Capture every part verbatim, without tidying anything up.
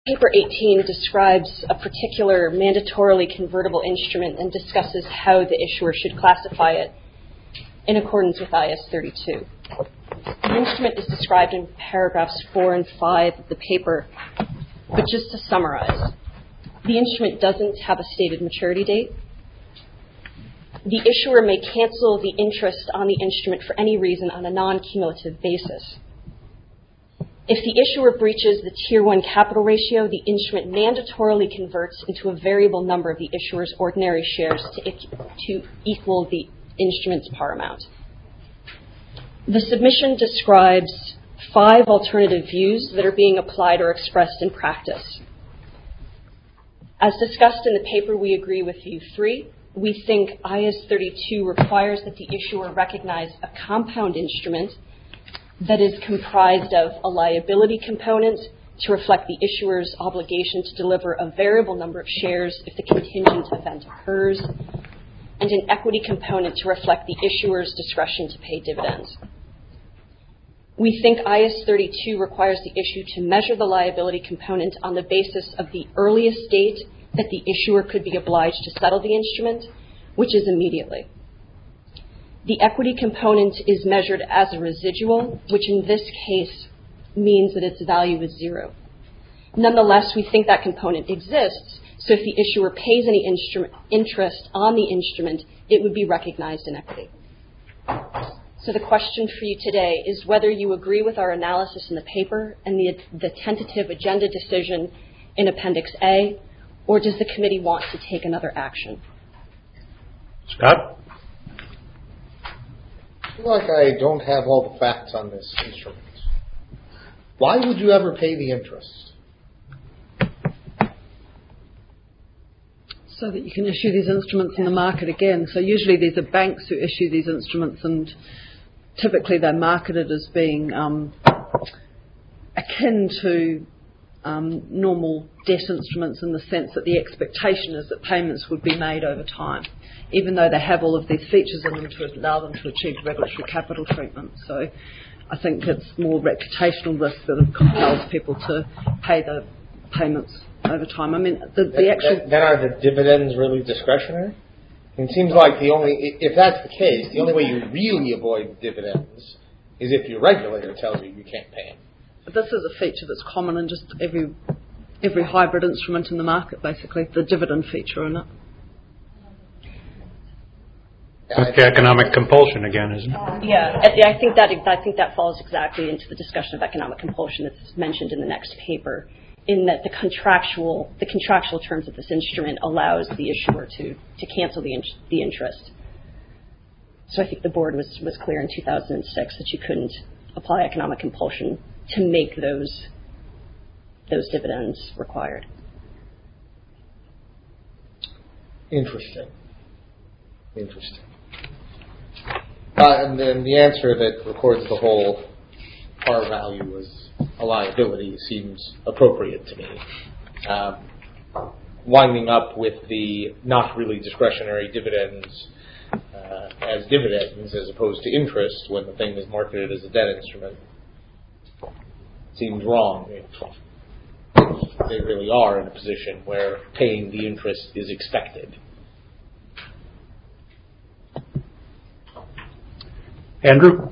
Paper eighteen describes a particular mandatorily convertible instrument and discusses how the issuer should classify it in accordance with I S thirty-two. The instrument is described in paragraphs four and five of the paper, but just to summarize, the instrument doesn't have a stated maturity date. The issuer may cancel the interest on the instrument for any reason on a non-cumulative basis. If the issuer breaches the Tier one capital ratio, the instrument mandatorily converts into a variable number of the issuer's ordinary shares to, to equal the instrument's par amount. The submission describes five alternative views that are being applied or expressed in practice. As discussed in the paper, we agree with view three. We think I S thirty-two requires that the issuer recognize a compound instrument that is comprised of a liability component to reflect the issuer's obligation to deliver a variable number of shares if the contingent event occurs, and an equity component to reflect the issuer's discretion to pay dividends. We think I S thirty-two requires the issue to measure the liability component on the basis of the earliest date that the issuer could be obliged to settle the instrument, which is immediately. The equity component is measured as a residual, which in this case means that its value is zero. Nonetheless, we think that component exists, so if the issuer pays any instrument, interest on the instrument, it would be recognized in equity. So the question for you today is whether you agree with our analysis in the paper and the, the tentative agenda decision in Appendix A, or does the committee want to take another action? Scott? I feel like I don't have all the facts on this instrument. Why would you ever pay the interest? So that you can issue these instruments in the market again. So usually these are banks who issue these instruments, and typically they're marketed as being um, akin to um, normal debt instruments in the sense that the expectation is that payments would be made over time, even though they have all of these features in them to allow them to achieve regulatory capital treatment. So I think it's more reputational risk that compels people to pay the payments over time. I mean, the, the actual... Then are the dividends really discretionary? It seems like the only, if that's the case, the only way you really avoid dividends is if your regulator tells you you can't pay them. But this is a feature that's common in just every every hybrid instrument in the market, basically, the dividend feature in it. That's the economic compulsion again, isn't it? Yeah, I think that I think that falls exactly into the discussion of economic compulsion that's mentioned in the next paper, in that the contractual the contractual terms of this instrument allows the issuer to, to cancel the in, the interest. So I think the board was, was clear in two thousand six that you couldn't apply economic compulsion to make those those dividends required. Interesting. Interesting. Uh, and then the answer that records the whole par value as a liability seems appropriate to me. Um, winding up with the not really discretionary dividends uh, as dividends as opposed to interest when the thing is marketed as a debt instrument seems wrong. If they really are in a position where paying the interest is expected. Andrew?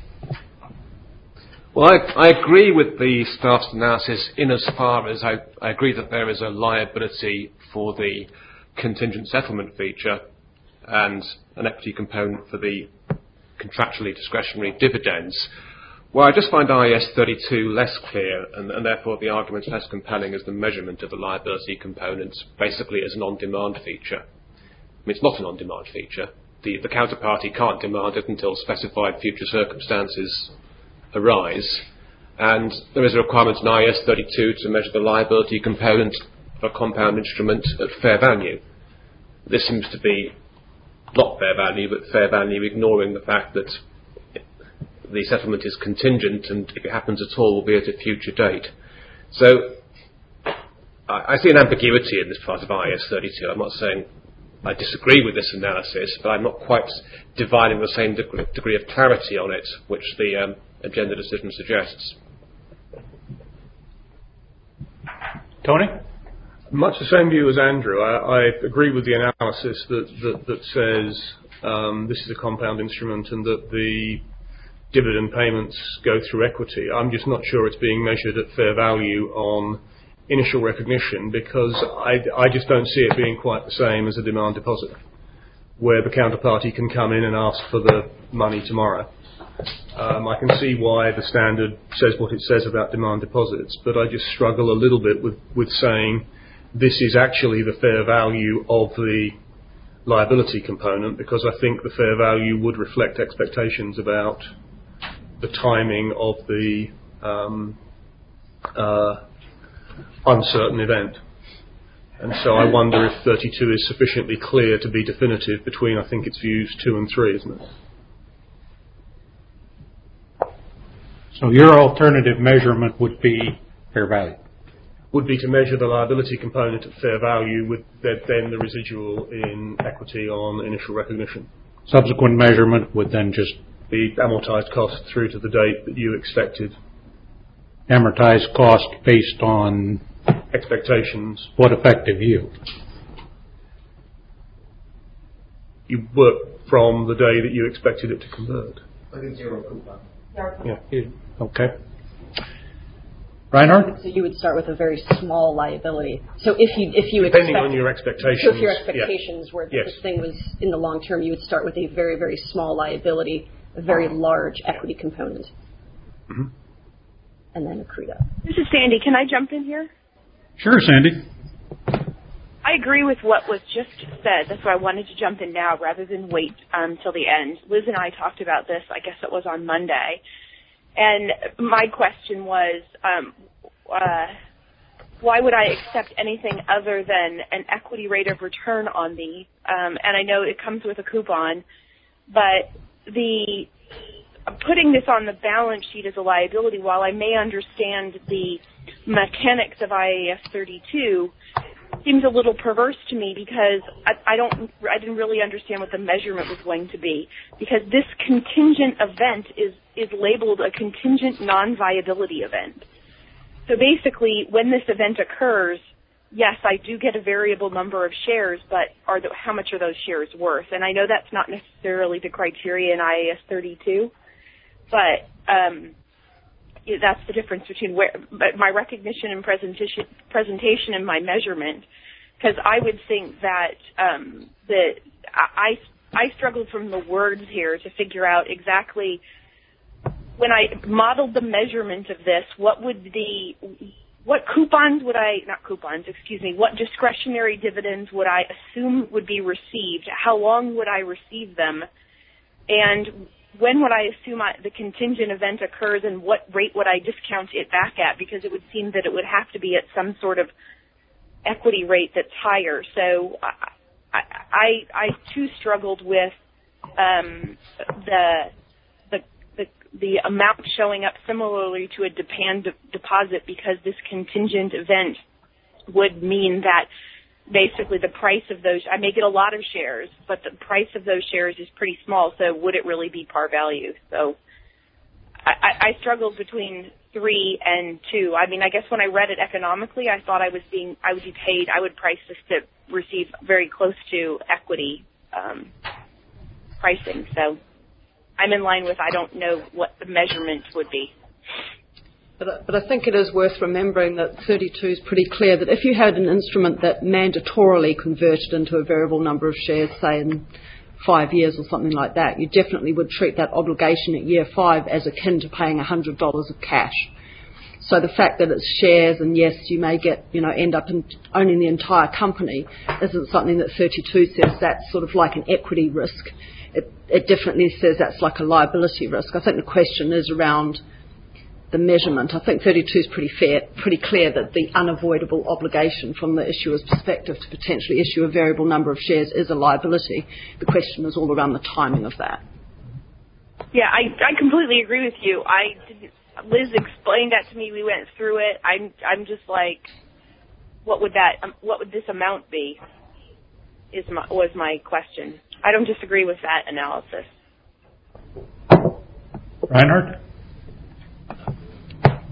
Well, I, I agree with the staff's analysis in as far as I, I agree that there is a liability for the contingent settlement feature and an equity component for the contractually discretionary dividends. Well, I just find I S thirty-two less clear, and, and therefore the argument less compelling as the measurement of the liability component, basically as an on-demand feature. I mean, it's not an on-demand feature. The, the counterparty can't demand it until specified future circumstances arise, and there is a requirement in I S thirty-two to measure the liability component of a compound instrument at fair value. This seems to be not fair value, but fair value ignoring the fact that the settlement is contingent, and if it happens at all, will be at a future date. So I, I see an ambiguity in this part of I S thirty-two. I'm not saying I disagree with this analysis, but I'm not quite divining the same degree, degree of clarity on it, which the um, agenda decision suggests. Tony? Much the same view as Andrew. I, I agree with the analysis that, that, that says um, this is a compound instrument and that the dividend payments go through equity. I'm just not sure it's being measured at fair value on initial recognition, because I, I just don't see it being quite the same as a demand deposit, where the counterparty can come in and ask for the money tomorrow. Um, I can see why the standard says what it says about demand deposits, but I just struggle a little bit with, with saying this is actually the fair value of the liability component, because I think the fair value would reflect expectations about the timing of the um, uh, uncertain event. And so I wonder if thirty-two is sufficiently clear to be definitive between, I think it's views two and three, isn't it? So your alternative measurement would be fair value? Would be to measure the liability component at fair value with then the residual in equity on initial recognition. Subsequent measurement would then just be amortized cost through to the date that you expected. Amortized cost based on expectations. What effective yield? You work from the day that you expected it to convert. Like a zero coupon. Yeah. Okay. Reinhardt? So you would start with a very small liability. So if you if you depending expect, on your expectations. So if your expectations yeah. were that yes. this thing was in the long term, you would start with a very very small liability, a very large equity component, mm-hmm. and then accrete up. This is Sandy. Can I jump in here? Sure, Sandy. I agree with what was just said. That's why I wanted to jump in now rather than wait um, till the end. Liz and I talked about this, I guess it was on Monday. And my question was, um, uh, why would I accept anything other than an equity rate of return on the, um, and I know it comes with a coupon, but the putting this on the balance sheet as a liability, while I may understand the mechanics of I A S thirty-two, seems a little perverse to me because I, I don't, I didn't really understand what the measurement was going to be, because this contingent event is, is labeled a contingent non-viability event. So basically, when this event occurs, yes, I do get a variable number of shares, but are the, how much are those shares worth? And I know that's not necessarily the criteria in I A S thirty-two, but um, that's the difference between where, but my recognition and presentation, presentation and my measurement, because I would think that um, that I I struggled from the words here to figure out exactly when I modeled the measurement of this, what would the what coupons would I not coupons excuse me what discretionary dividends would I assume would be received? How long would I receive them? And when would I assume I, the contingent event occurs, and what rate would I discount it back at? Because it would seem that it would have to be at some sort of equity rate that's higher. So I, I, I too struggled with um, the, the the the amount showing up similarly to a demand deposit, because this contingent event would mean that basically the price of those, I may get a lot of shares, but the price of those shares is pretty small, so would it really be par value? So I, I struggled between three and two. I mean, I guess when I read it economically, I thought I was being, I would be paid, I would price this to receive very close to equity um, pricing. So I'm in line with, I don't know what the measurement would be. But, but I think it is worth remembering that thirty-two is pretty clear that if you had an instrument that mandatorily converted into a variable number of shares, say in five years or something like that, you definitely would treat that obligation at year five as akin to paying one hundred dollars of cash. So the fact that it's shares, and yes, you may get, you know, end up in owning the entire company, isn't something that thirty-two says that's sort of like an equity risk. It, it definitely says that's like a liability risk. I think the question is around the measurement. I think thirty-two is pretty fair, pretty clear that the unavoidable obligation from the issuer's perspective to potentially issue a variable number of shares is a liability. The question is all around the timing of that. Yeah, I, I completely agree with you. I didn't, Liz explained that to me. We went through it. I'm I'm just like, what would that um, what would this amount be? Is my, was my question. I don't disagree with that analysis. Reinhardt?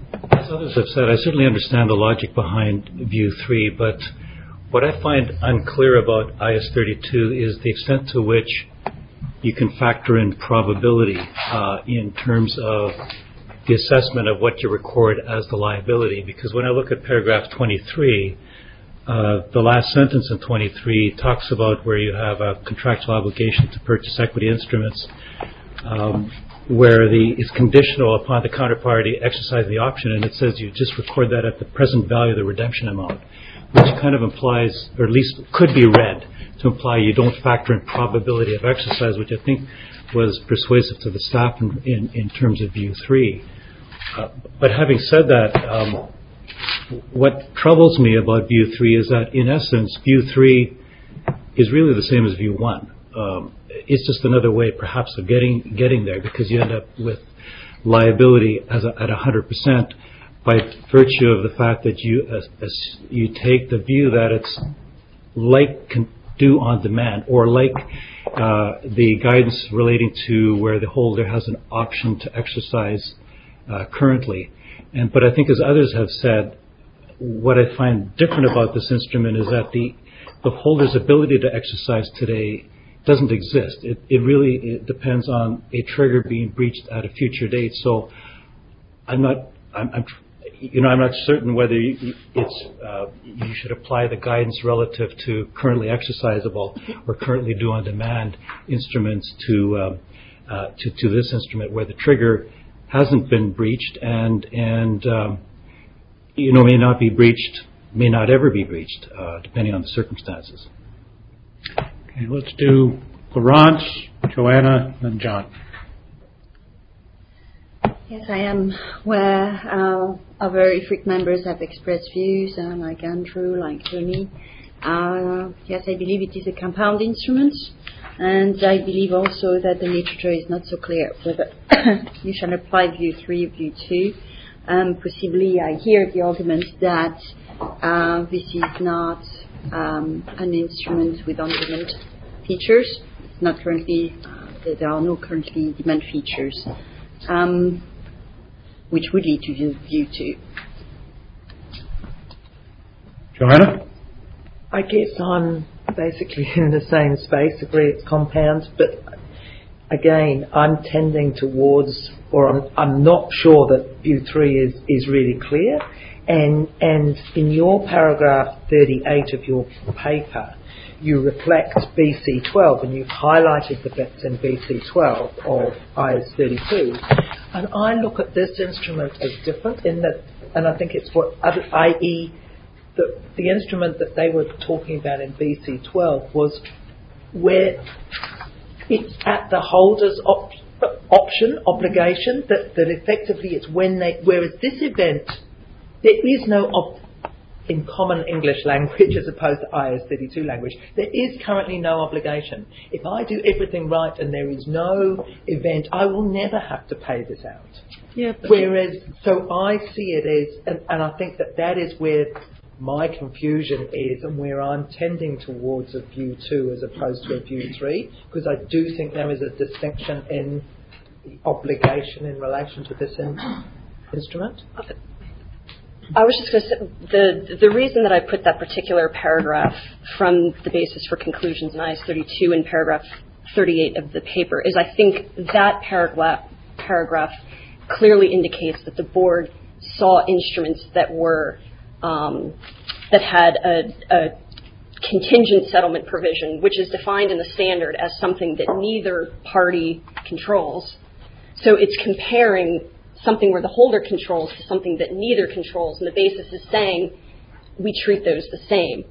others have said, I certainly understand the logic behind View three, but what I find unclear about I S thirty-two is the extent to which you can factor in probability uh, in terms of the assessment of what you record as the liability. Because when I look at paragraph twenty-three, uh, the last sentence in twenty-three talks about where you have a contractual obligation to purchase equity instruments, um, where the it's conditional upon the counterparty exercising the option, and it says you just record that at the present value of the redemption amount, which kind of implies, or at least could be read to imply you don't factor in probability of exercise, which I think was persuasive to the staff in, in, in terms of View three. Uh, but having said that, um, what troubles me about View three is that, in essence, View three is really the same as View one. Um, it's just another way, perhaps, of getting getting there, because you end up with liability as a, at one hundred percent by virtue of the fact that you as, as you take the view that it's like can do on demand, or like uh, the guidance relating to where the holder has an option to exercise uh, currently. And but I think, as others have said, what I find different about this instrument is that the the holder's ability to exercise today doesn't exist. It, it really it depends on a trigger being breached at a future date. So I'm not, I'm, I'm you know, I'm not certain whether you, it's uh, you should apply the guidance relative to currently exercisable or currently due on demand instruments to um, uh, to, to this instrument where the trigger hasn't been breached and and um, you know may not be breached, may not ever be breached, uh, depending on the circumstances. Okay, let's do Laurence, Joanna, and John. Yes, I am where uh, other I F R I C members have expressed views, uh, like Andrew, like Tony. Uh, yes, I believe it is a compound instrument, and I believe also that the literature is not so clear whether you shall apply View three or View two. Um, possibly I hear the argument that uh, this is not um, an instrument with on-demand features. It's not currently, uh, there are no currently demand features. Um, which would lead to View two. Joanna? I guess I'm basically in the same space, agree it's compound, but again, I'm tending towards, or I'm, I'm not sure that View three is, is really clear, and, and in your paragraph thirty-eight of your paper, you reflect B C twelve, and you've highlighted the bits in B C twelve of I S thirty-two. And I look at this instrument as different in that, and I think it's what, that is, the, the instrument that they were talking about in B C twelve was where it's at the holder's op, option, obligation, that, that effectively it's when they, whereas this event, there is no op, in common English language as opposed to I S thirty-two language, there is currently no obligation. If I do everything right and there is no event, I will never have to pay this out. Yeah. Whereas, so I see it as, and, and I think that that is where my confusion is and where I'm tending towards a View two as opposed to a View three, because I do think there is a distinction in the obligation in relation to this in, instrument. I was just going to say, the, the reason that I put that particular paragraph from the basis for conclusions in I S thirty-two in paragraph thirty-eight of the paper is I think that paragraph, paragraph clearly indicates that the board saw instruments that were, um, that had a, a contingent settlement provision, which is defined in the standard as something that neither party controls. So it's comparing something where the holder controls to something that neither controls, and the basis is saying we treat those the same.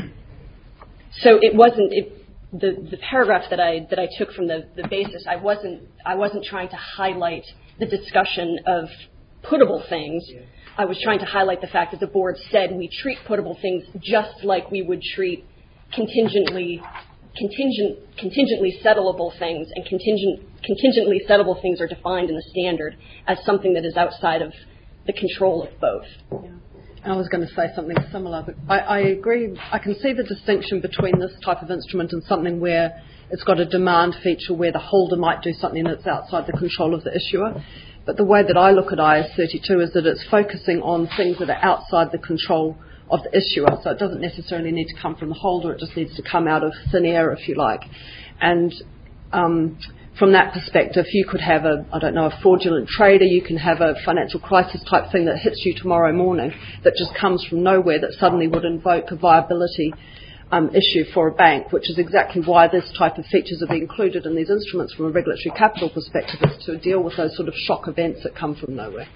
So it wasn't it, the the paragraph that I that I took from the, the basis. I wasn't I wasn't trying to highlight the discussion of puttable things. I was trying to highlight the fact that the board said we treat puttable things just like we would treat contingently contingent contingently settlable things, and contingent contingently settlable things are defined in the standard as something that is outside of the control of both. Yeah. I was going to say something similar, but I, I agree. I can see the distinction between this type of instrument and something where it's got a demand feature where the holder might do something that's outside the control of the issuer. But the way that I look at I A S thirty-two is that it's focusing on things that are outside the control of the issuer. So it doesn't necessarily need to come from the holder. It just needs to come out of thin air, if you like. And um, from that perspective, you could have a, I don't know, a fraudulent trader. You can have a financial crisis type thing that hits you tomorrow morning that just comes from nowhere that suddenly would invoke a viability um, issue for a bank, which is exactly why this type of features are being included in these instruments from a regulatory capital perspective, is to deal with those sort of shock events that come from nowhere.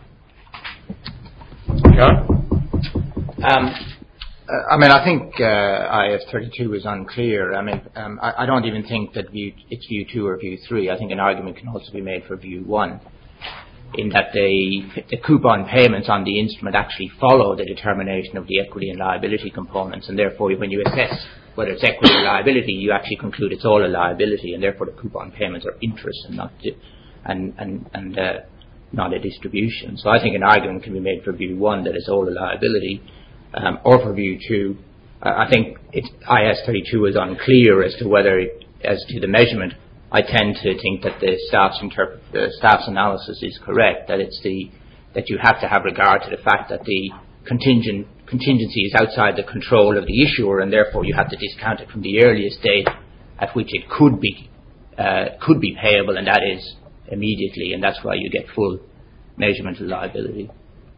John? Um, Uh, I mean, I think uh, I A S thirty-two is unclear. I mean, um, I, I don't even think that view, it's view two or view three. I think an argument can also be made for view one, in that they, the coupon payments on the instrument actually follow the determination of the equity and liability components, and therefore when you assess whether it's equity or liability, you actually conclude it's all a liability, and therefore the coupon payments are interest and not di- and and and uh, not a distribution. So I think an argument can be made for view one that it's all a liability. Um, or for view two, uh, I think it's, I A S thirty-two is unclear as to whether, it, as to the measurement. I tend to think that the staff's interpret, the staff's analysis is correct. That it's the that you have to have regard to the fact that the contingent contingency is outside the control of the issuer, and therefore you have to discount it from the earliest date at which it could be uh, could be payable, and that is immediately, and that's why you get full measurement of liability.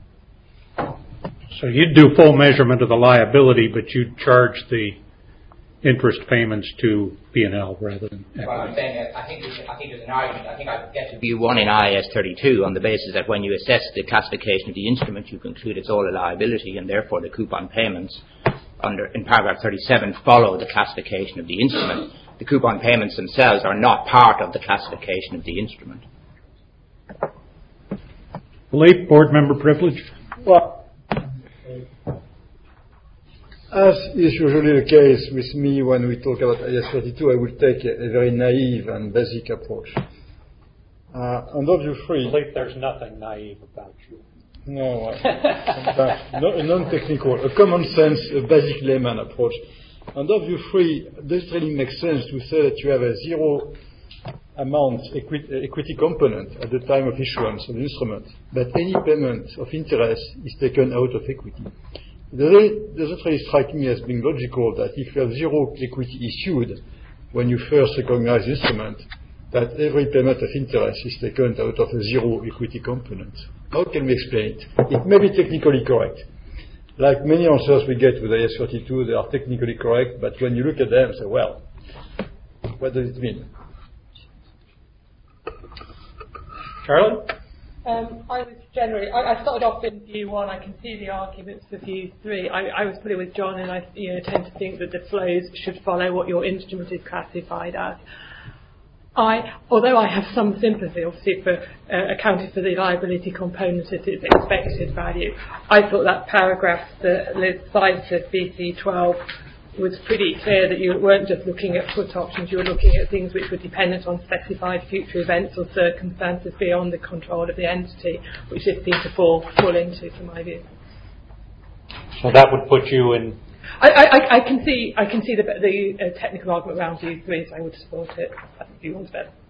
So you'd do full measurement of the liability, but you'd charge the interest payments to P and L rather than equity. Well, I'm saying that I think there's, I think there's an argument. I think I would get to view one in I A S thirty-two on the basis that when you assess the classification of the instrument, you conclude it's all a liability, and therefore the coupon payments under in paragraph thirty-seven follow the classification of the instrument. The coupon payments themselves are not part of the classification of the instrument. Philippe, board member privilege. Well, as is usually the case with me when we talk about I A S thirty-two, I will take a, a very naive and basic approach. Uh, under view three... Philippe, there's nothing naive about you. No, uh, no, a non-technical, a common sense, a basic layman approach. Under view three, does it really make sense to say that you have a zero amount equi- equity component at the time of issuance of the instrument, but any payment of interest is taken out of equity? It doesn't really strike me as being logical that if you have zero equity issued when you first recognize the instrument, that every payment of interest is taken out of a zero equity component. How can we explain it? It may be technically correct. Like many answers we get with I A S thirty-two, they are technically correct, but when you look at them, say, well, what does it mean? Charlie? Um, I was generally, I, I started off in view one. I can see the arguments for view three. I, I was fully with John, and I you know, tend to think that the flows should follow what your instrument is classified as. I, although I have some sympathy, obviously, for uh, accounting for the liability component at its expected value, I thought that paragraph that Liz cited, B C twelve, was pretty clear that you weren't just looking at put options, you were looking at things which were dependent on specified future events or circumstances beyond the control of the entity, which this seemed to fall, fall into, from my view. So that would put you in... I, I, I can see I can see the, the uh, technical argument around view three, so I would support it. I think view one's better.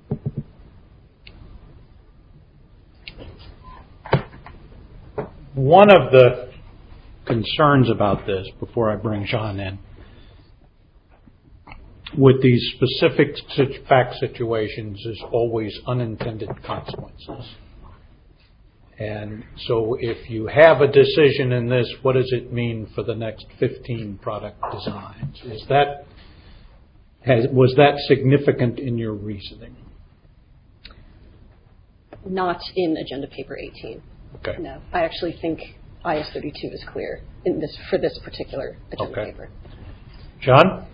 One of the concerns about this, before I bring John in, with these specific fact situations is always unintended consequences. And so if you have a decision in this, what does it mean for the next fifteen product designs? Is that, has, was that significant in your reasoning? Not in Agenda Paper eighteen. Okay. No, I actually think I A S thirty-two is clear in this for this particular agenda okay. paper. John?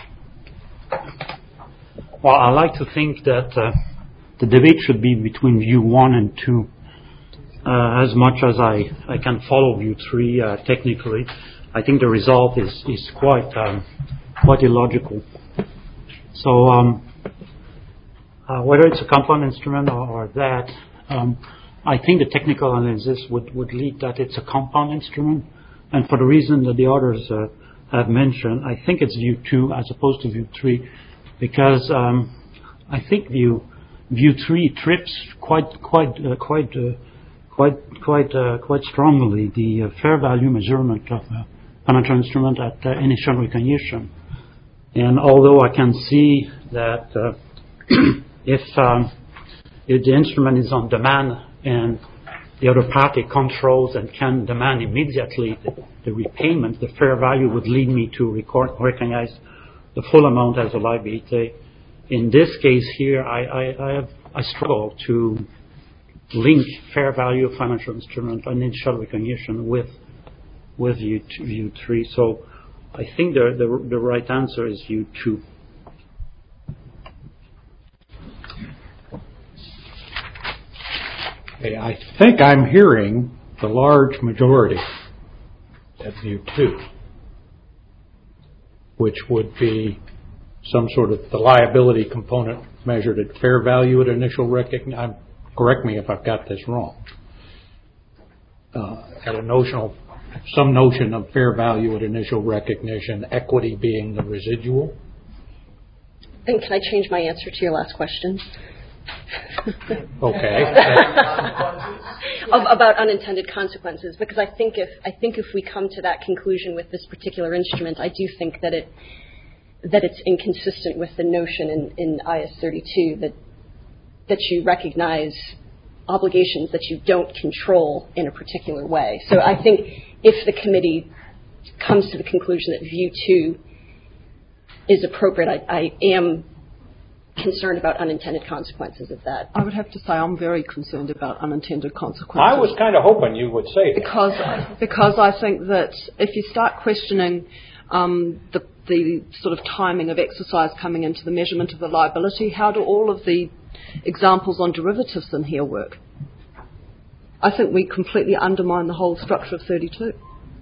Well, I like to think that uh, the debate should be between view one and two. Uh, as much as I, I can follow view three uh, technically, I think the result is, is quite um, quite illogical. So um, uh, whether it's a compound instrument or, or that, um, I think the technical analysis would, would lead that it's a compound instrument, and for the reason that the others uh, have mentioned, I think it's view two as opposed to view three, because um, I think view view three trips quite quite uh, quite uh, quite quite uh, quite strongly the uh, fair value measurement of a financial instrument at uh, initial recognition. And although I can see that uh, if, um, if the instrument is on demand and the other party controls and can demand immediately the, the repayment, the fair value would lead me to record, recognize the full amount as a liability. In this case here, I, I, I, have, I struggle to link fair value of financial instrument on initial recognition with with view, two, view three. So I think the, the the right answer is view two. Okay, I think I'm hearing the large majority at view two, which would be some sort of the liability component measured at fair value at initial recognition. Correct me if I've got this wrong. Uh, at a notional, some notion of fair value at initial recognition, equity being the residual. Then can I change my answer to your last question? Okay. of, about unintended consequences, because I think if I think if we come to that conclusion with this particular instrument, I do think that it that it's inconsistent with the notion in, in I S thirty-two that that you recognize obligations that you don't control in a particular way. So I think if the committee comes to the conclusion that view two is appropriate, I, I am concerned about unintended consequences of that. I would have to say I'm very concerned about unintended consequences. I was kind of hoping you would say that. Because, because I think that if you start questioning um, the, the sort of timing of exercise coming into the measurement of the liability, how do all of the examples on derivatives in here work? I think we completely undermine the whole structure of thirty-two.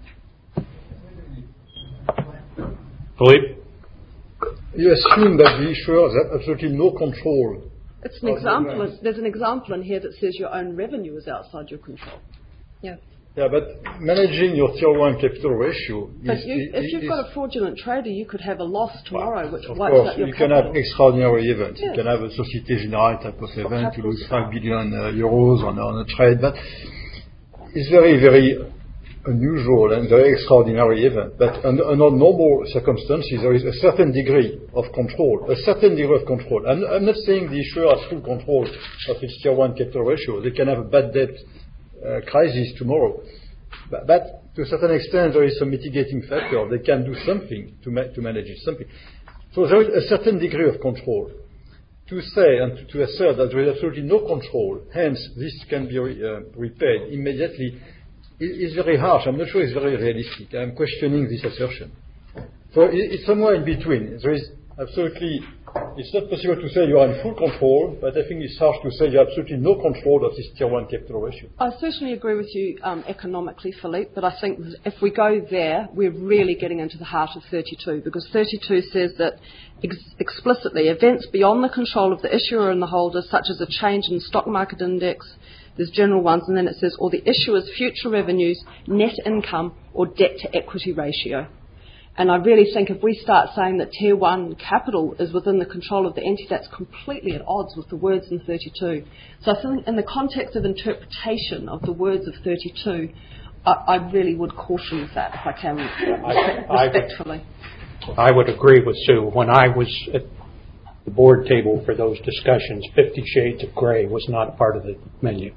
Philippe? You assume that the issuer has absolutely no control. It's an example. In, there's an example in here that says your own revenue is outside your control. Yeah. Yeah, but managing your tier one capital ratio. But is, you, is, if you've is, got a fraudulent trader, you could have a loss tomorrow, which of wipes course, out your you capital. can have extraordinary events. Yes. You can have a Société Générale type of event. You lose five billion uh, euros on, on a trade, but it's very, very unusual and very extraordinary event. But under, under normal circumstances, there is a certain degree of control, a certain degree of control. I'm, I'm not saying the issuer has full control of its tier one capital ratio. They can have a bad debt uh, crisis tomorrow. But, but to a certain extent, there is some mitigating factor. They can do something to, ma- to manage it, something. So there is a certain degree of control. To say and to, to assert that there is absolutely no control, hence this can be re- uh, repaid immediately, is very harsh. I'm not sure it's very realistic. I'm questioning this assertion. So it's somewhere in between. There is absolutely, it's not possible to say you are in full control, but I think it's harsh to say you have absolutely no control of this tier one capital ratio. I certainly agree with you um, economically, Philippe, but I think if we go there, we're really getting into the heart of thirty-two, because thirty-two says that ex- explicitly events beyond the control of the issuer and the holder, such as a change in stock market index, there's general ones, and then it says, or the issuer's future revenues, net income, or debt-to-equity ratio. And I really think if we start saying that Tier one capital is within the control of the entity, that's completely at odds with the words in thirty-two. So I think in the context of interpretation of the words of thirty-two, I, I really would caution that, if I can, I, respectfully. I would, I would agree with Sue. When I was at the board table for those discussions, Fifty Shades of Grey was not part of the menu.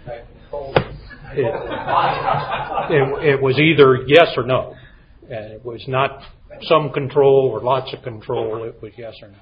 It, it, it was either yes or no. And it was not some control or lots of control. It was yes or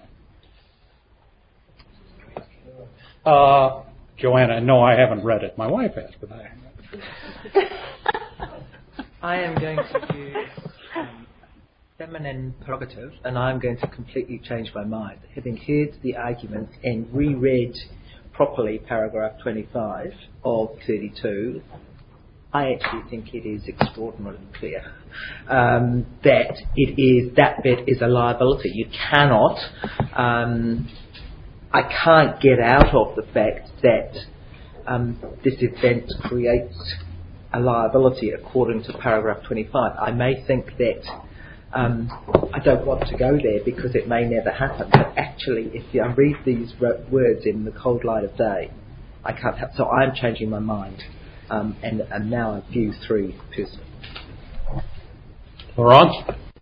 no. Uh, Joanna, no, I haven't read it. My wife has, but I haven't. I am going to use um, feminine prerogative, and I'm going to completely change my mind. Having heard the argument and reread properly paragraph twenty-five of thirty-two, I actually think it is extraordinarily clear um, that it is that bit is a liability. You cannot, um, I can't get out of the fact that um, this event creates a liability according to paragraph twenty-five. I may think that Um, I don't want to go there because it may never happen. But actually, if you, I read these ro- words in the cold light of day, I can't help. So I'm changing my mind, um, and, and now I view three personally. Laurence?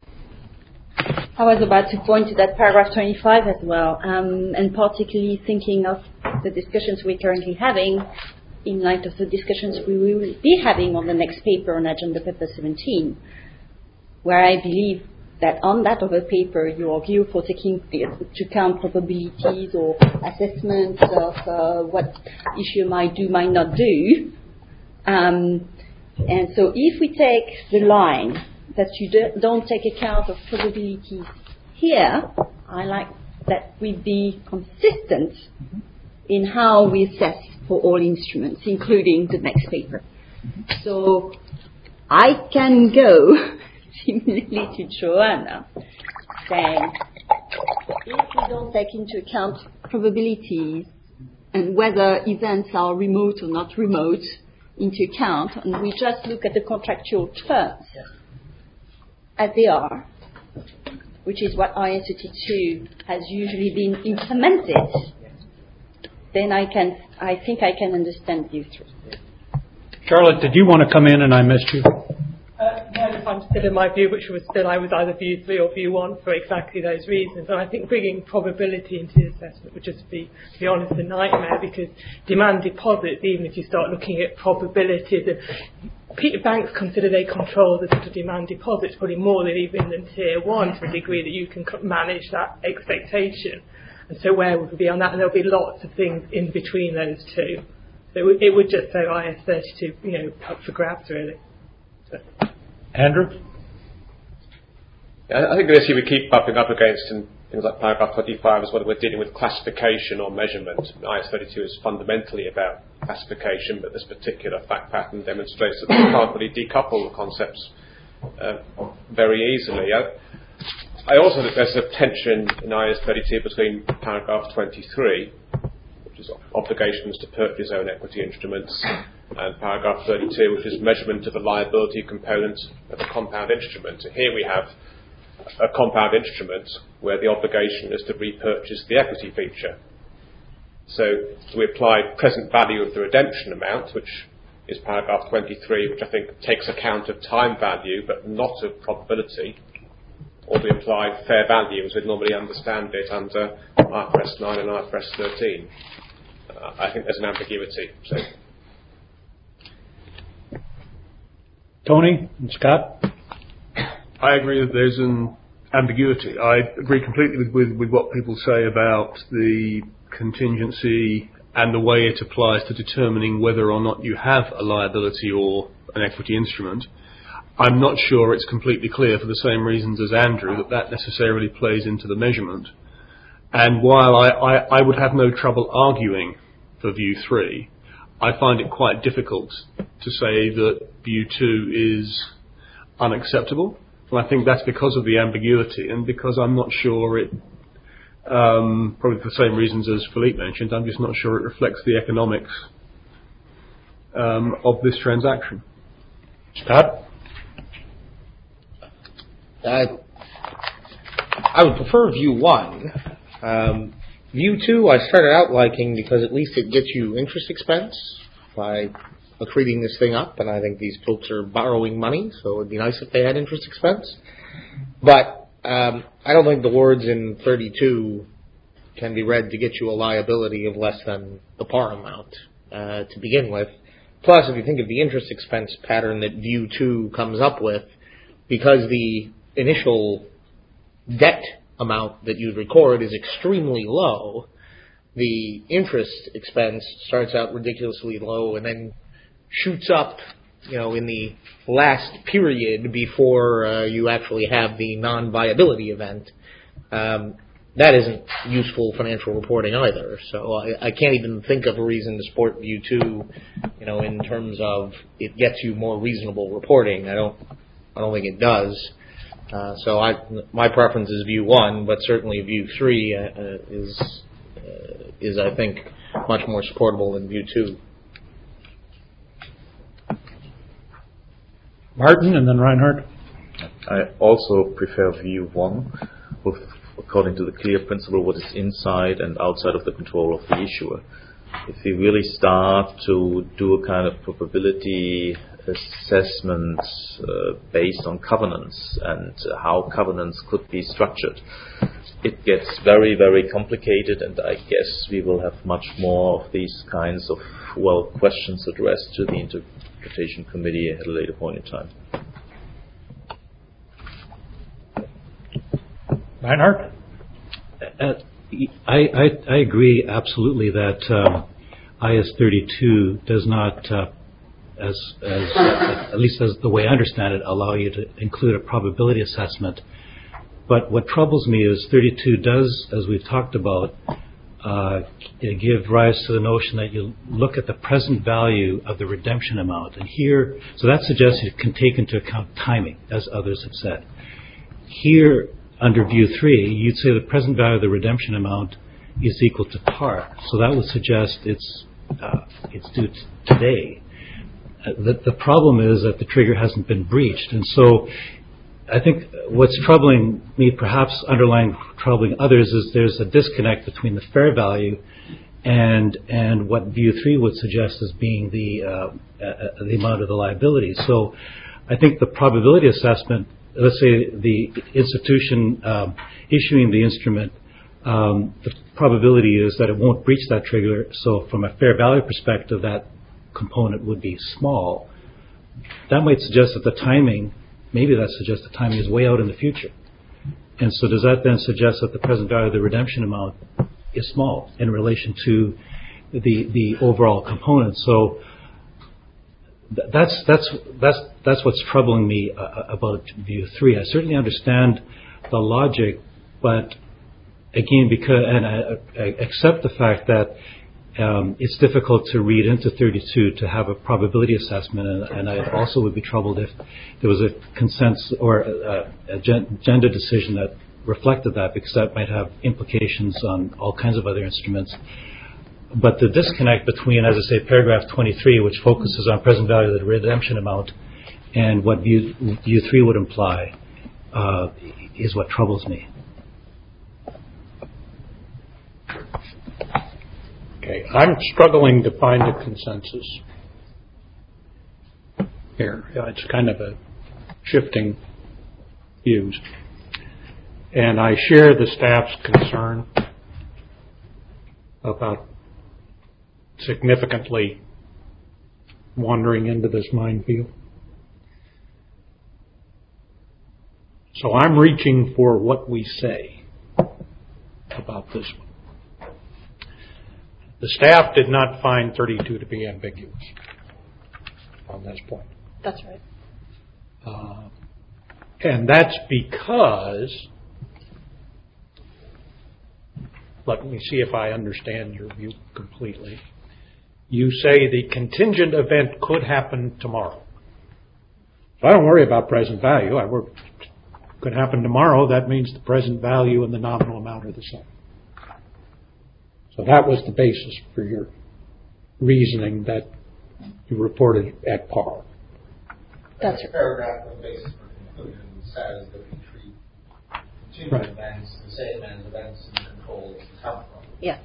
I was about to point to that paragraph twenty-five as well, um, and particularly thinking of the discussions we're currently having in light of the discussions we will be having on the next paper, on agenda paper seventeen, where I believe that on that other paper you argue for taking into account probabilities or assessments of uh, what issue might do, might not do. Um, and so if we take the line that you do, don't take account of probabilities here, I like that we be consistent in how we assess for all instruments, including the next paper. So I can go similarly to Joanna, saying if we don't take into account probabilities and whether events are remote or not remote into account, and we just look at the contractual terms as they are, which is what I S thirty-two has usually been implemented, then I can, I think I can understand view three. Charlotte, did you want to come in and I missed you? Uh, no, I'm still in my view, which was still I was either view three or view one for exactly those reasons. And I think bringing probability into the assessment would just be, to be honest, a nightmare, because demand deposits, even if you start looking at probabilities, and banks consider they control the sort of demand deposits probably more than even than tier one, to a degree that you can manage that expectation. And so where would we be on that? And there'll be lots of things in between those two. So it would, it would just say I S thirty-two, you know, up for grabs really. So. Andrew? Yeah, I think the issue we keep bumping up against in things like paragraph twenty-five is whether we're dealing with classification or measurement. I S thirty-two is fundamentally about classification, but this particular fact pattern demonstrates that we can't really decouple the concepts uh, very easily. I, I also think there's a tension in I S thirty-two between paragraph twenty-three, which is obligations to purchase own equity instruments, and paragraph thirty-two, which is measurement of the liability component of a compound instrument. And here we have a compound instrument where the obligation is to repurchase the equity feature. So we apply present value of the redemption amount, which is paragraph twenty-three, which I think takes account of time value but not of probability, or we apply fair value as we'd normally understand it under I F R S nine and I F R S thirteen. Uh, I think there's an ambiguity. So. Tony and Scott? I agree that there's an ambiguity. I agree completely with, with, with what people say about the contingency and the way it applies to determining whether or not you have a liability or an equity instrument. I'm not sure it's completely clear, for the same reasons as Andrew, that that necessarily plays into the measurement. And while I, I, I would have no trouble arguing for view three, I find it quite difficult to say that view two is unacceptable. And I think that's because of the ambiguity and because I'm not sure it, um, probably for the same reasons as Philippe mentioned, I'm just not sure it reflects the economics um, of this transaction. Scott? Uh, I would prefer view one. Um, view two I started out liking because at least it gets you interest expense by accreting this thing up, and I think these folks are borrowing money, so it would be nice if they had interest expense. But um, I don't think the words in thirty-two can be read to get you a liability of less than the par amount uh, to begin with. Plus, if you think of the interest expense pattern that view two comes up with, because the initial debt amount that you record is extremely low, the interest expense starts out ridiculously low and then shoots up, you know, in the last period before uh, you actually have the non-viability event. Um, that isn't useful financial reporting either. So I, I can't even think of a reason to support view two, you know, in terms of it gets you more reasonable reporting. I don't, I don't think it does. Uh, so I, my preference is view one, but certainly view three uh, is, uh, is I think much more supportable than view two. Martin and then Reinhardt. I also prefer view one, with, according to the clear principle, what is inside and outside of the control of the issuer. If we really start to do a kind of probability assessment uh, based on covenants and uh, how covenants could be structured, it gets very, very complicated, and I guess we will have much more of these kinds of, well, questions addressed to the interpretation committee at a later point in time. Reinhardt? Uh, I, I, I agree absolutely that um, I S thirty-two does not, uh, as, as uh, at least as the way I understand it, allow you to include a probability assessment. But what troubles me is thirty-two does, as we've talked about, uh, give rise to the notion that you look at the present value of the redemption amount. And here, so that suggests you can take into account timing, as others have said. Here, under view three, you'd say the present value of the redemption amount is equal to par. So that would suggest it's uh, it's due t- today. Uh, the, the problem is that the trigger hasn't been breached. And so I think what's troubling me, perhaps underlying troubling others, is there's a disconnect between the fair value and and what view three would suggest as being the uh, uh, the amount of the liability. So I think the probability assessment, let's say the institution um, issuing the instrument, um, the probability is that it won't breach that trigger. So from a fair value perspective, that component would be small. That might suggest that the timing, maybe that suggests the timing is way out in the future. And so does that then suggest that the present value of the redemption amount is small in relation to the the overall component? So That's that's that's that's what's troubling me uh, about view three. I certainly understand the logic, but again, because and I, I accept the fact that um, it's difficult to read into thirty-two to have a probability assessment, and, and I also would be troubled if there was a consensus or a, a gender decision that reflected that, because that might have implications on all kinds of other instruments. But the disconnect between, as I say, paragraph twenty-three, which focuses on present value of the redemption amount, and what view, view three would imply, uh, is what troubles me. Okay, I'm struggling to find a consensus here. It's kind of a shifting views. And I share the staff's concern about significantly wandering into this minefield. So I'm reaching for what we say about this one. The staff did not find thirty-two to be ambiguous on this point. That's right. Uh, and that's because, let me see if I understand your view completely. You say the contingent event could happen tomorrow. So I don't worry about present value. I work, could happen tomorrow. That means the present value and the nominal amount are the same. So that was the basis for your reasoning that you reported at par. That's a paragraph of basis for conclusion says that we treat contingent right. events the same as events in control of the counterparty. Yeah.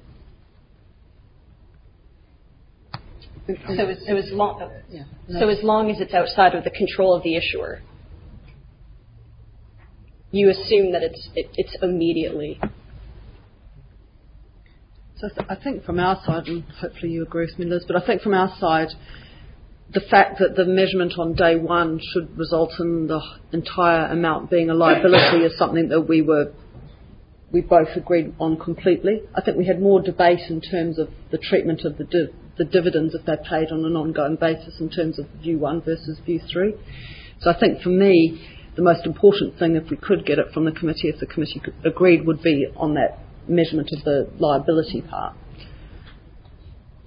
So as, so, as long, yeah. so as long as it's outside of the control of the issuer, you assume that it's it, it's immediately. So I think from our side, and hopefully you agree with me, Liz, but I think from our side, the fact that the measurement on day one should result in the entire amount being a liability is something that we were we both agreed on completely. I think we had more debate in terms of the treatment of the div- the dividends if they're paid on an ongoing basis in terms of view one versus view three. So I think for me, the most important thing, if we could get it from the committee, if the committee agreed, would be on that measurement of the liability part.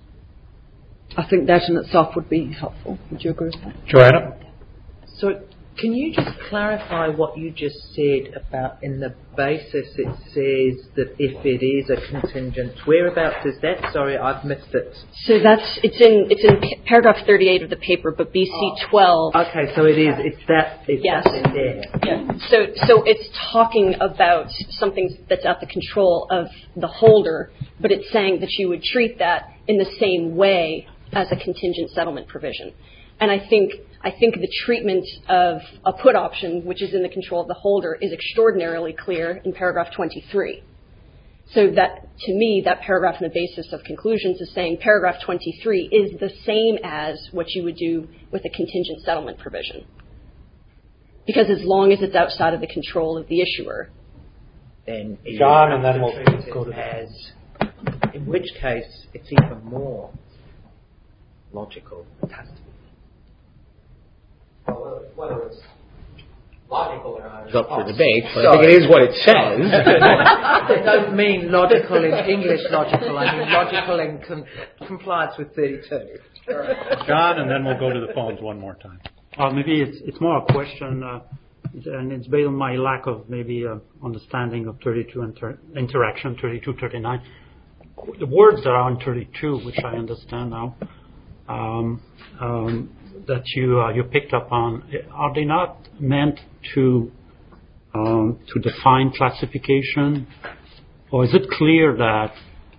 I think that in itself would be helpful. Would you agree with that? Joanna? So Can you just clarify what you just said about in the basis it says that if it is a contingent, whereabouts is that? Sorry, I've missed it. So that's, it's in, it's in p- paragraph thirty-eight of the paper, but B C twelve. Oh. Okay, so it is, it's that, it's yes. that in there. Yeah. So, so it's talking about something that's at the control of the holder, but it's saying that you would treat that in the same way as a contingent settlement provision. And I think I think the treatment of a put option, which is in the control of the holder, is extraordinarily clear in paragraph twenty-three. So that, to me, that paragraph in the basis of conclusions is saying paragraph twenty-three is the same as what you would do with a contingent settlement provision. Because as long as it's outside of the control of the issuer. Then John, and then we'll go to as, in which case it's even more logical. It has to be. Well, whether it's logical or not It's up for debate, but Sorry. I think it is what it says. I don't mean logical in English logical, I mean logical in con- compliance with thirty-two. John, and then we'll go to the phones one more time. Uh, maybe it's it's more a question, uh, and it's based on my lack of maybe uh, understanding of thirty-two inter- interaction, thirty-two, thirty-nine. The words that are on thirty-two, which I understand now, um, um, that you uh, you picked up on, are they not meant to um, to define classification, or is it clear that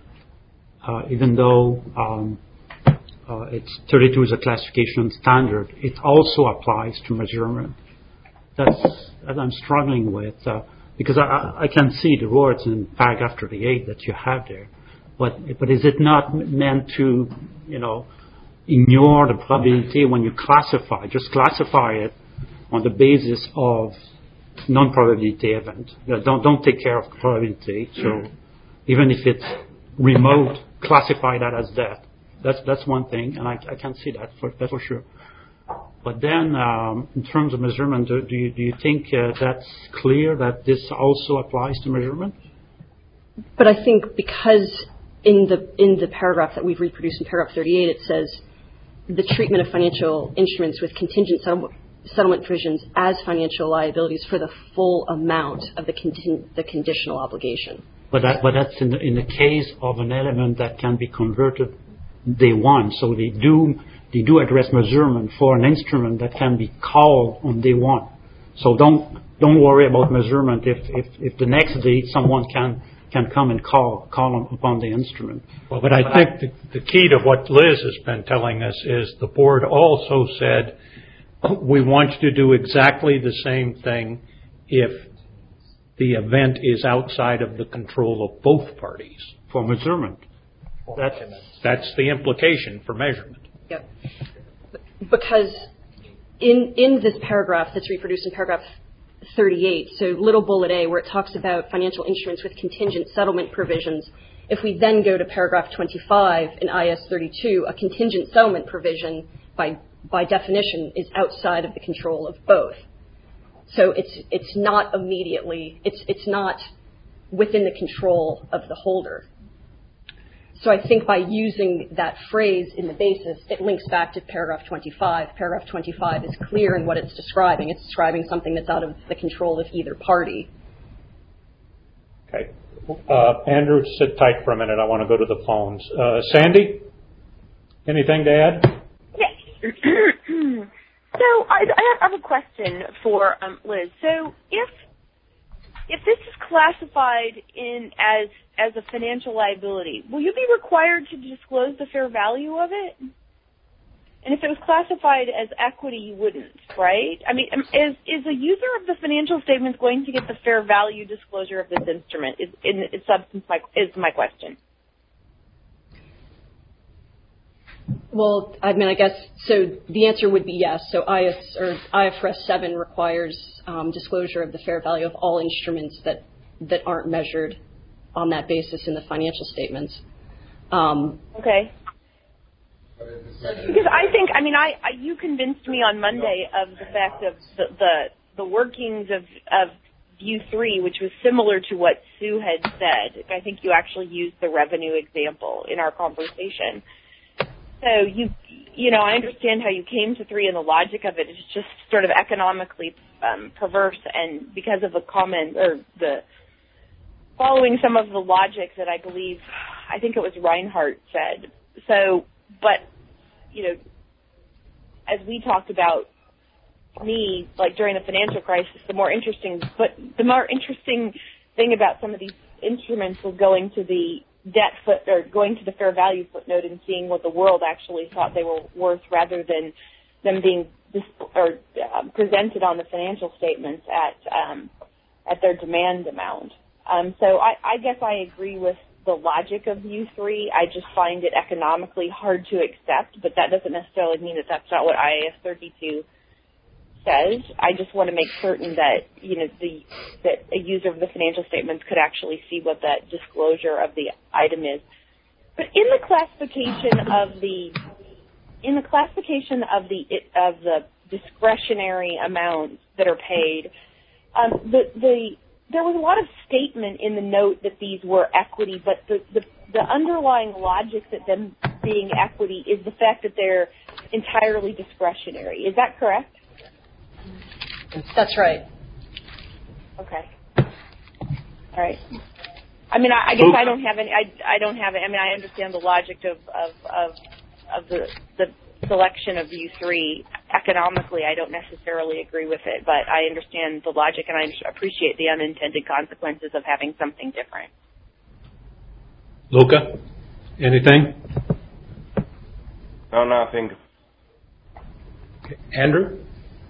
uh, even though um, uh, it's thirty-two is a classification standard, it also applies to measurement? That's that I'm struggling with uh, because I, I can see the words in paragraph thirty-eight that you have there, but but is it not meant to, you know, ignore the probability when you classify, just classify it on the basis of non-probability event. You know, don't don't take care of probability. So even if it's remote, classify that as that. That's that's one thing, and I, I can see that for that for sure. But then, um, in terms of measurement, do, do you do you think uh, that's clear that this also applies to measurement? But I think because in the in the paragraph that we've reproduced in paragraph thirty-eight, it says the treatment of financial instruments with contingent settle- settlement provisions as financial liabilities for the full amount of the, contin- the conditional obligation. But that, but that's in the, in the case of an element that can be converted day one. So they do they do address measurement for an instrument that can be called on day one. So don't don't worry about measurement if if, if the next day someone can. can come and call call upon the instrument. Well, but I think the, the key to what Liz has been telling us is the board also said we want you to do exactly the same thing if the event is outside of the control of both parties. For measurement. That's, that's the implication for measurement. Yep. Because in in this paragraph that's reproduced in paragraph thirty-eight, so little bullet A, where it talks about financial instruments with contingent settlement provisions. If we then go to paragraph twenty-five in I S thirty-two, a contingent settlement provision, by by definition, is outside of the control of both. So it's it's not immediately, it's it's not within the control of the holder. So I think by using that phrase in the basis, it links back to paragraph twenty-five. Paragraph twenty-five is clear in what it's describing. It's describing something that's out of the control of either party. Okay. Uh, Andrew, sit tight for a minute. I want to go to the phones. Uh, Sandy, anything to add? Yes. So I, I have a question for um, Liz. So if if this is classified in as as a financial liability, will you be required to disclose the fair value of it? And if it was classified as equity, you wouldn't, right? I mean, is is the user of the financial statements going to get the fair value disclosure of this instrument? Is in its substance my is my question. Well, I mean, I guess so. The answer would be yes. So I S or I F R S seven requires um, disclosure of the fair value of all instruments that that aren't measured on that basis in the financial statements. Um, okay. Because I think, I mean, I, I you convinced me on Monday of the fact of the the, the workings of, of View three, which was similar to what Sue had said. I think you actually used the revenue example in our conversation. So you you know, I understand how you came to three and the logic of it. It's just sort of economically um, perverse, and because of the comment or the following some of the logic that I believe, I think it was Reinhardt said. So, but, you know, as we talked about, to me, like during the financial crisis, the more interesting, but the more interesting thing about some of these instruments was going to the debt foot or going to the fair value footnote and seeing what the world actually thought they were worth, rather than them being dis- or uh, presented on the financial statements at um, at their demand amount. Um, so I, I guess I agree with the logic of view three. I just find it economically hard to accept, but that doesn't necessarily mean that that's not what I A S thirty-two says. I just want to make certain that, you know, the that a user of the financial statements could actually see what that disclosure of the item is. But in the classification of the in the classification of the of the discretionary amounts that are paid, um, the the there was a lot of statement in the note that these were equity, but the, the, the underlying logic that them being equity is the fact that they're entirely discretionary. Is that correct? That's right. Okay. All right. I mean, I, I guess I don't have any. I, I don't have it. I mean, I understand the logic of of of, of the the selection of view three. Economically, I don't necessarily agree with it, but I understand the logic, and I appreciate the unintended consequences of having something different. Luca, anything? No, nothing. Okay. Andrew?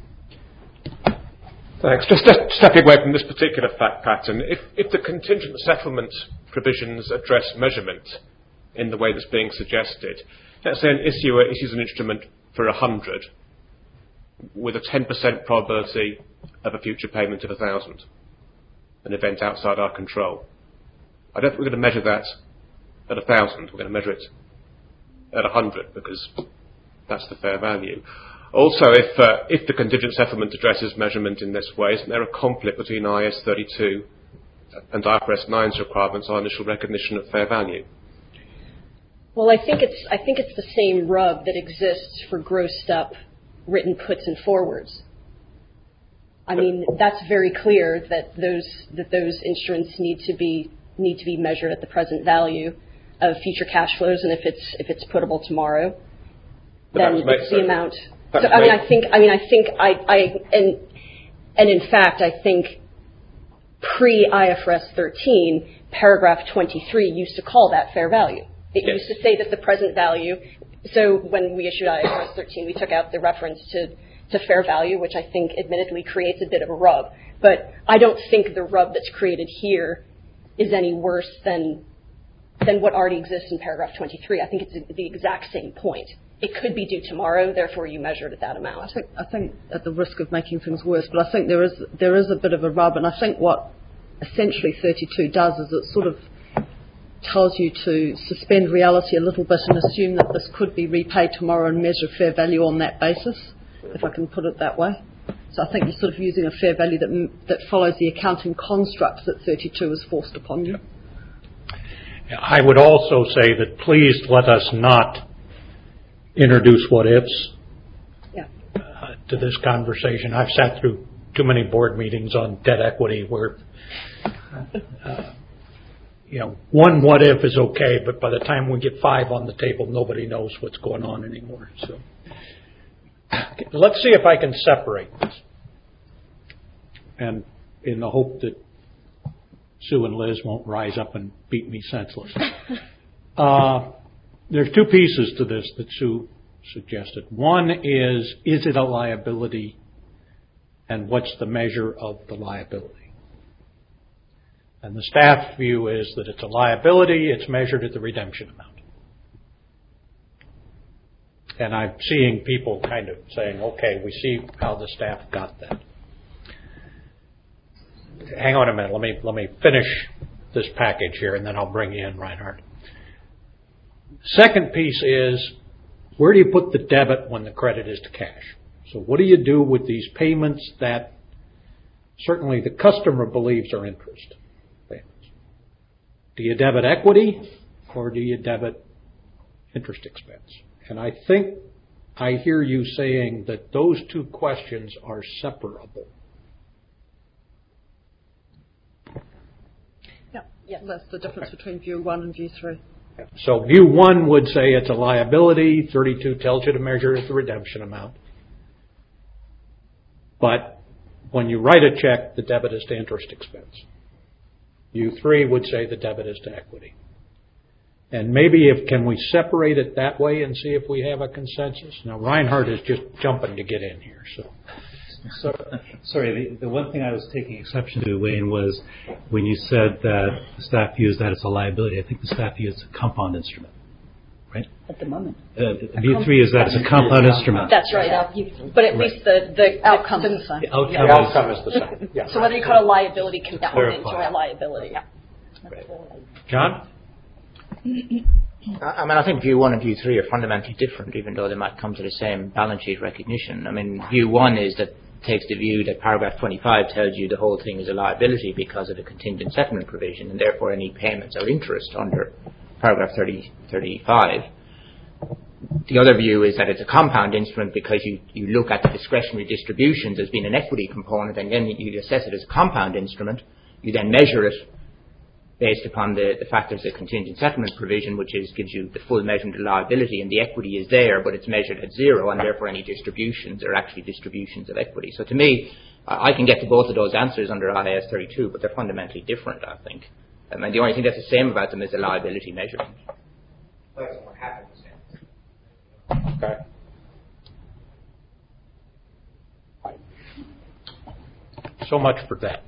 Thanks. Just stepping away from this particular fact pattern, if, if the contingent settlement provisions address measurement in the way that's being suggested, let's say an issuer issues an instrument for one hundred with a ten percent probability of a future payment of one thousand, an event outside our control. I don't think we're going to measure that at one thousand. We're going to measure it at one hundred because that's the fair value. Also, if uh, if the contingent settlement addresses measurement in this way, isn't there a conflict between I A S thirty-two and I F R S nine's requirements on initial recognition of fair value? Well, I think it's I think it's the same rub that exists for grossed up written puts and forwards. I mean, that's very clear that those that those instruments need to be need to be measured at the present value of future cash flows, and if it's if it's puttable tomorrow, But then it's the amount. So, I mean, I think, I mean, I think, I, I, and, and in fact, I think pre-I F R S thirteen, paragraph twenty-three used to call that fair value. It yes. used to say that the present value, so when we issued I F R S thirteen, we took out the reference to, to fair value, which I think admittedly creates a bit of a rub. But I don't think the rub that's created here is any worse than, than what already exists in paragraph twenty-three. I think it's the exact same point. It could be due tomorrow, therefore you measured at that amount. I think, I think at the risk of making things worse, but I think there is there is a bit of a rub, and I think what essentially thirty-two does is it sort of tells you to suspend reality a little bit and assume that this could be repaid tomorrow and measure fair value on that basis, if I can put it that way. So I think you're sort of using a fair value that that follows the accounting construct that thirty-two has forced upon you. I would also say that please let us not introduce what-ifs yeah. uh, to this conversation. I've sat through too many board meetings on debt equity where, uh, you know, one what-if is okay, but by the time we get five on the table, nobody knows what's going on anymore. So let's see if I can separate this. And in the hope that Sue and Liz won't rise up and beat me senseless. Uh, There's two pieces to this that Sue suggested. One is, is it a liability, and what's the measure of the liability? And the staff view is that it's a liability, it's measured at the redemption amount. And I'm seeing people kind of saying, okay, we see how the staff got that. Hang on a minute, let me, let me finish this package here, and then I'll bring you in, Reinhardt. Second piece is, where do you put the debit when the credit is to cash? So what do you do with these payments that certainly the customer believes are interest payments? Do you debit equity or do you debit interest expense? And I think I hear you saying that those two questions are separable. Yeah, yeah. That's the difference between view one and view three. So view one would say it's a liability. thirty-two tells you to measure it the redemption amount. But when you write a check, the debit is to interest expense. View three would say the debit is to equity. And maybe if can we separate it that way and see if we have a consensus? Now Reinhardt is just jumping to get in here. So, so sorry, the, the one thing I was taking exception to, Wayne, was when you said that the staff views that as a liability. I think the staff views a compound instrument, right? At the moment. Uh, view three is that it's a compound instrument. That's right. But at right. least the, the outcome the, is the same. The outcome, the outcome is the same. Yeah. So whether you call it a liability component Clarify. or a liability. Yeah. Right. John? I mean, I think view one and view three are fundamentally different, even though they might come to the same balance sheet recognition. I mean, view one is that takes the view that paragraph twenty-five tells you the whole thing is a liability because of the contingent settlement provision, and therefore any payments are interest under paragraph thirty, thirty-five. The other view is that it's a compound instrument because you, you look at the discretionary distributions as being an equity component, and then you assess it as a compound instrument. You then measure it based upon the, the fact there's a contingent settlement provision, which is gives you the full measurement of liability, and the equity is there, but it's measured at zero, and therefore any distributions are actually distributions of equity. So to me, I can get to both of those answers under I A S thirty-two, but they're fundamentally different, I think. I mean, the only thing that's the same about them is the liability measurement. That's what happens. Okay. So much for that.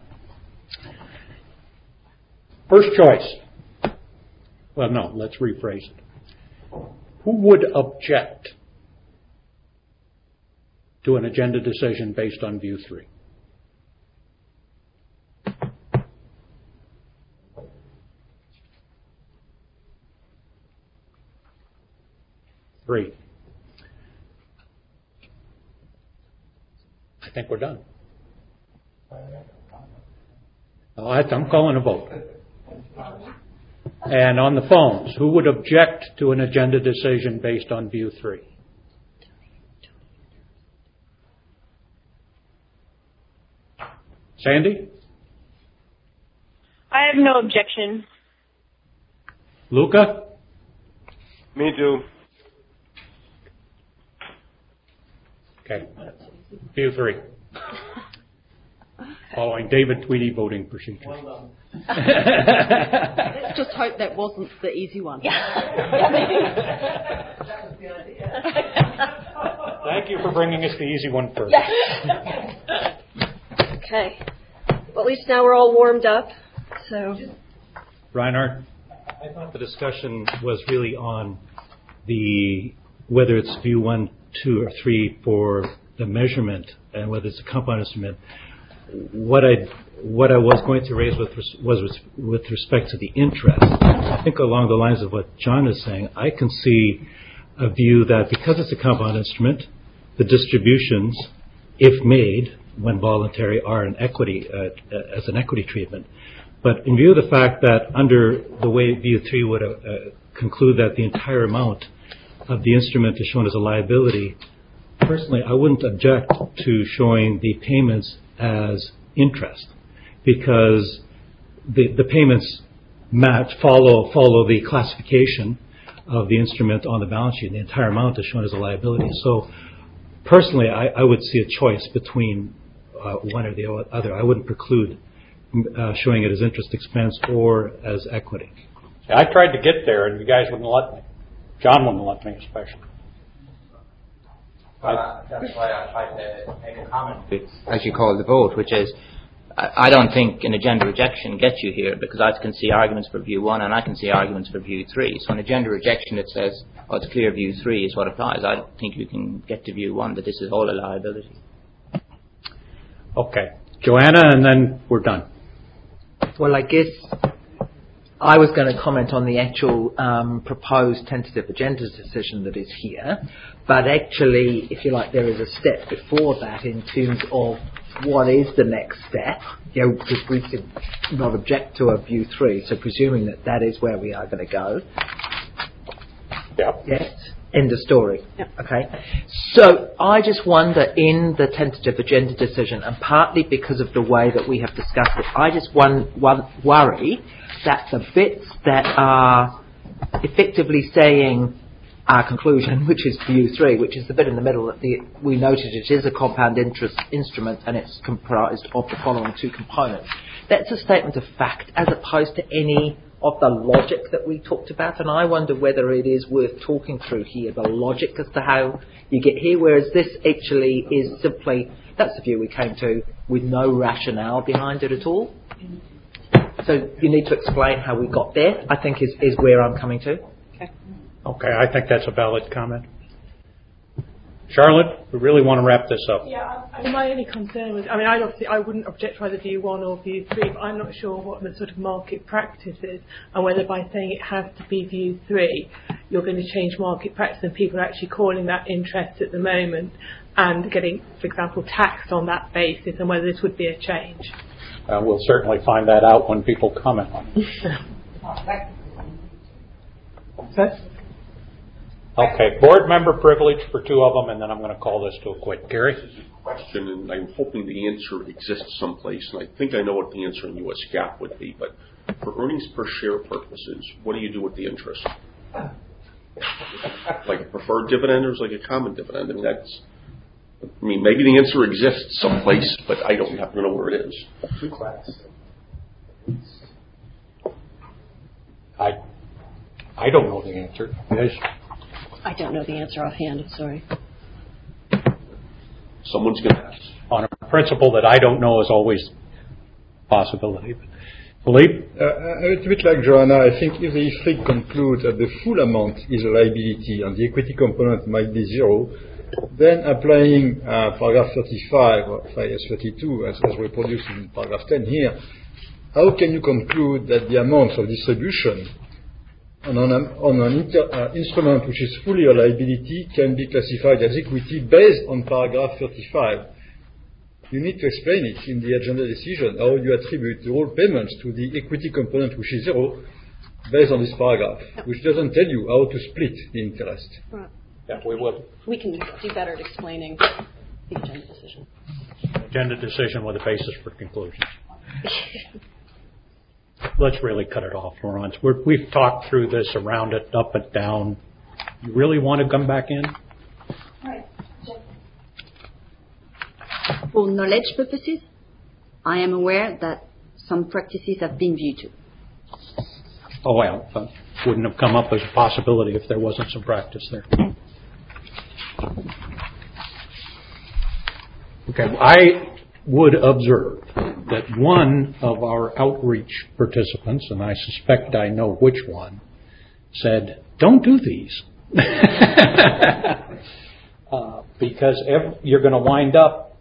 First choice. Well, no, let's rephrase it. Who would object to an agenda decision based on view three? Three. I think we're done. Oh, I'm calling a vote. And on the phones, who would object to an agenda decision based on view three? Sandy? I have no objection. Luca? Me too. Okay. View three. Following David Tweedy voting procedure. Let's just hope that wasn't the easy one. Thank you for bringing us the easy one first. Okay. Well, at least now we're all warmed up. So, Reinhardt? I thought the discussion was really on the whether it's view one, two, or three for the measurement and whether it's a compound instrument. What I what I was going to raise with was with respect to the interest. I think along the lines of what John is saying, I can see a view that because it's a compound instrument, the distributions, if made when voluntary, are an equity uh, as an equity treatment. But in view of the fact that under the way view three would uh, conclude that the entire amount of the instrument is shown as a liability, personally, I wouldn't object to showing the payments as interest because the the payments match follow follow the classification of the instrument on the balance sheet. The entire amount is shown as a liability. So personally, I, I would see a choice between uh, one or the other. I wouldn't preclude uh, showing it as interest expense or as equity. I tried to get there, and you guys wouldn't let me. John wouldn't let me, especially. Uh, that's why I tried to make a comment, as you call the vote, which is, I, I don't think an agenda rejection gets you here because I can see arguments for view one and I can see arguments for view three. So an agenda rejection that says, oh, it's clear view three is what applies. I don't think you can get to view one that this is all a liability. Okay. Joanna, and then we're done. Well, I guess I was going to comment on the actual um, proposed tentative agenda decision that is here, but actually, if you like, there is a step before that in terms of what is the next step, you know, because we did not object to a view three, so presuming that that is where we are going to go. Yep. Yes. End of story. Yeah. Okay. So I just wonder in the tentative agenda decision, and partly because of the way that we have discussed it, I just one, one worry that the bits that are effectively saying our conclusion, which is view three, which is the bit in the middle that the, we noted it is a compound interest instrument and it's comprised of the following two components. That's a statement of fact as opposed to any of the logic that we talked about, and I wonder whether it is worth talking through here, the logic as to how you get here, whereas this actually is simply, that's the view we came to, with no rationale behind it at all. So you need to explain how we got there, I think is, is where I'm coming to. Okay. Okay, I think that's a valid comment. Charlotte, we really want to wrap this up. Yeah, I mean, my only concern was, I mean, I obviously I wouldn't object to either view one or view three, but I'm not sure what the sort of market practice is, and whether by saying it has to be view three, you're going to change market practice, and people are actually calling that interest at the moment and getting, for example, taxed on that basis, and whether this would be a change. Uh, we'll certainly find that out when people comment on it. Okay, board member privilege for two of them, and then I'm going to call this to a quit. Gary? Question, and I'm hoping the answer exists someplace, and I think I know what the answer in U S GAAP would be, but for earnings per share purposes, what do you do with the interest? Like a preferred dividend or is it like a common dividend? I mean, that's, I mean, maybe the answer exists someplace, but I don't happen to know where it is. Two class. I, I don't know the answer. Yes. I don't know the answer offhand, I'm sorry. Someone's going to ask. On a principle that I don't know is always a possibility. Philippe? Uh, a little bit like Joanna, I think if the I F R I C concludes that the full amount is a liability and the equity component might be zero, then applying uh, paragraph thirty-five or I S thirty-two as, as reproduced in paragraph ten here, how can you conclude that the amount of distribution on an, on an inter, uh, instrument which is fully a liability can be classified as equity based on paragraph thirty-five? You need to explain it in the agenda decision, how you attribute the whole payments to the equity component which is zero based on this paragraph, which doesn't tell you how to split the interest. Right. Yeah, we will. We can do better at explaining the agenda decision. Agenda decision with a basis for conclusions. Let's really cut it off, Laurence. We're, we've talked through this, around it, up and down. You really want to come back in? Right. For knowledge purposes, I am aware that some practices have been viewed to. Oh, well, that wouldn't have come up as a possibility if there wasn't some practice there. Okay, I would observe that one of our outreach participants, and I suspect I know which one, said, don't do these. uh, because every, you're going to wind up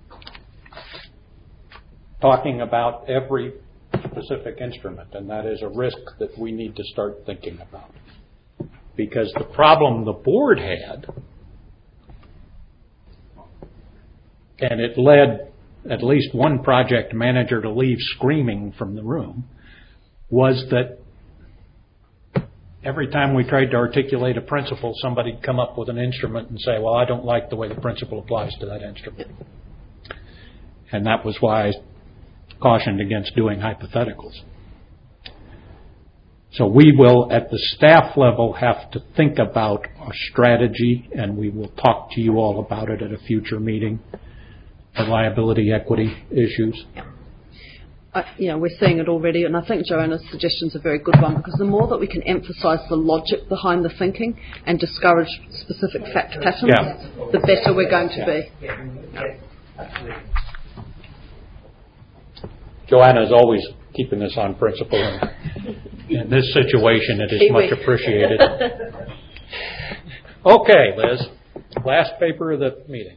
talking about every specific instrument, and that is a risk that we need to start thinking about. Because the problem the board had, and it led at least one project manager to leave screaming from the room, was that every time we tried to articulate a principle, somebody'd come up with an instrument and say, well, I don't like the way the principle applies to that instrument. And that was why I cautioned against doing hypotheticals. So we will, at the staff level, have to think about a strategy, and we will talk to you all about it at a future meeting. The liability equity issues. Yeah. Uh, you know, we're seeing it already, and I think Joanna's suggestion is a very good one, because the more that we can emphasise the logic behind the thinking and discourage specific fact patterns, yeah. the better we're going to yeah. be. Yeah. Joanna is always keeping us on principle, and in this situation it is much appreciated. Okay, Liz, last paper of the meeting.